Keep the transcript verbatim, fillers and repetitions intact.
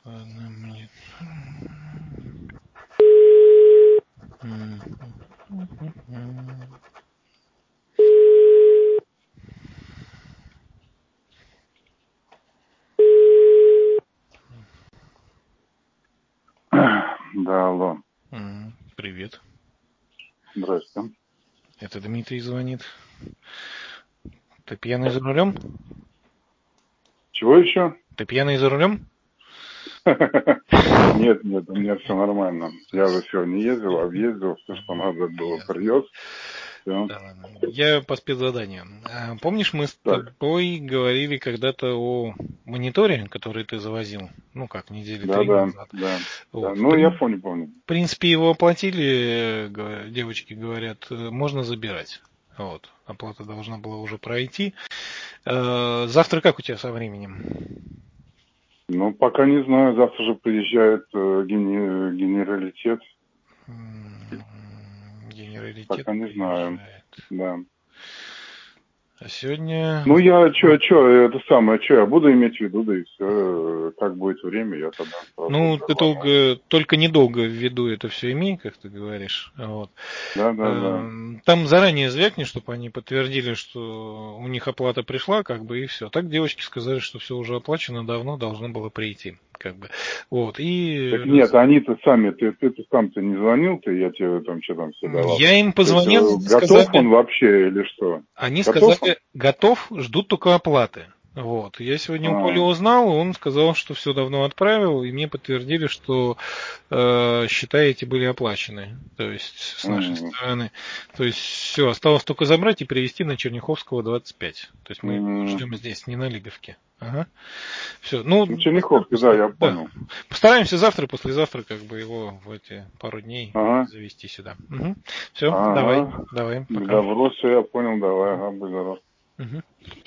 Одна мне. Да, алло. Привет. Здрасте. Это Дмитрий звонит. Ты пьяный за рулем? Чего еще? Ты пьяный за рулем? Нет, нет, у меня все нормально. Я уже сегодня ездил, объездил, все, что надо было, привез. Все. Да ладно. Я по спецзаданию. А, Помнишь, мы с Так, тобой говорили когда-то о мониторе, который ты завозил? Ну как, недели да, три да, назад. да. Да. Вот. В Ну, я прин- помню, помню. в принципе, его оплатили, говоря- девочки говорят, э, можно забирать. Вот. Оплата должна была уже пройти. Э, Завтра как у тебя со временем? Ну, пока не знаю, завтра же приезжает э, гене- генералитет. М, Генералитет Пока не знаю. приезжает. Да. А сегодня... Ну, я что, что, это самое, что я буду иметь в виду, да и все. Как будет время, я тогда сразу Ну, ты рвану. долго, только недолго в виду это все имей, как ты говоришь. Вот. Да, да, да. Эм, Там заранее звякни, чтобы они подтвердили, что у них оплата пришла, как бы, и все. Так девочки сказали, что все уже оплачено, давно должно было прийти. Как бы. Вот. И Так нет, они-то сами, ты, ты, ты сам-то не звонил, ты, я тебе там что там все давал. я им То есть позвонил, э, они готов сказали, он вообще или что? они Готов он? сказали, готов, ждут только оплаты. Вот. Я сегодня у Поли А, узнал, он сказал, что все давно отправил, и мне подтвердили, что э, счета эти были оплачены. То есть с нашей м, стороны. То есть все, осталось только забрать и привезти на Черняховского двадцать пять. То есть мы м. ждем здесь, не на Лиговке. Ага. Все. Ну, Ну, Черняховский, да, постараемся, я да. понял. Постараемся завтра, послезавтра, как бы его в эти пару дней Ага, завести сюда. Угу. Все, давай, ага. давай, пока. Добро, все, я понял, давай, ага, будь здоров. Угу.